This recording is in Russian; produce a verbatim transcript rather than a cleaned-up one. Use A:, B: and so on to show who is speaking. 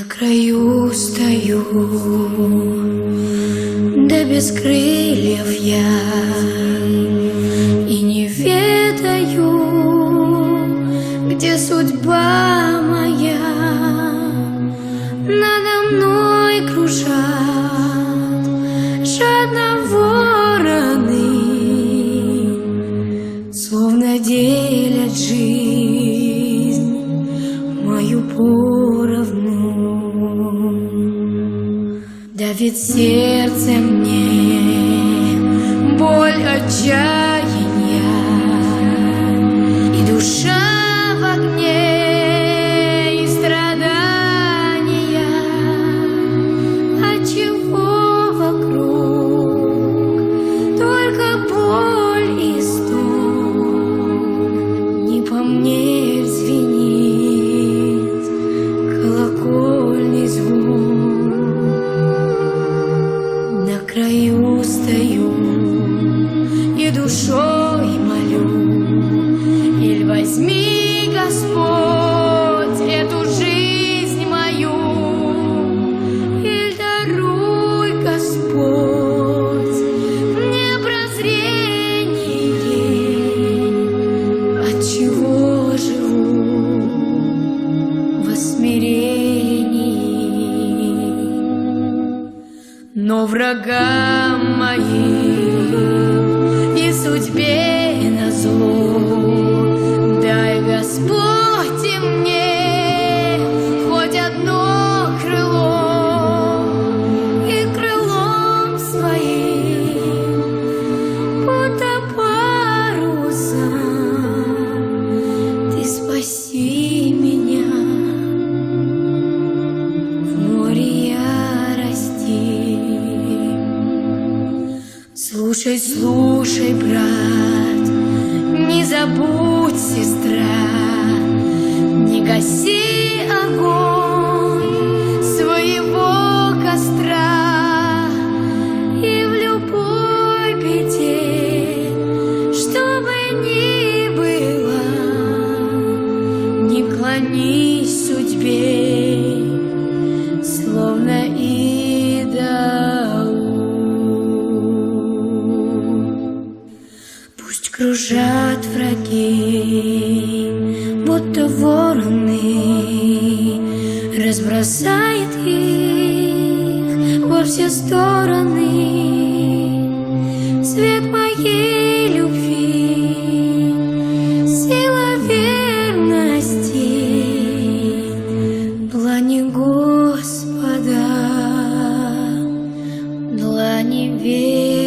A: краю стою, да без крыльев я, и не ведаю, где судьба моя. Надо мной кружат жадно вороны, словно делят жизнь мою поровну. Давит сердце мне боль отчаяния, и душа в огне, и страдания. Отчего вокруг только боль и стон? Не по мне звенит колокольный звук. На краю стою и душой молю: иль возьми, Господь, эту жизнь мою, иль даруй, Господь, мне прозрение, отчего живу во смирении. Но врагам моим и судьбе назло дай, Господь, и мне хоть одно крыло, и крылом своим, будто парусом, ты спаси меня в море ярости. Слушай, слушай, брат, не забудь, сестра, не гаси огонь своего костра. И в любой беде, что бы ни было, не клонись судьбе, словно идолу. Пусть кружат враги, будто вороны, разбросает их во все стороны. Свет моей любви, сила верности, длани Господа, длани верности.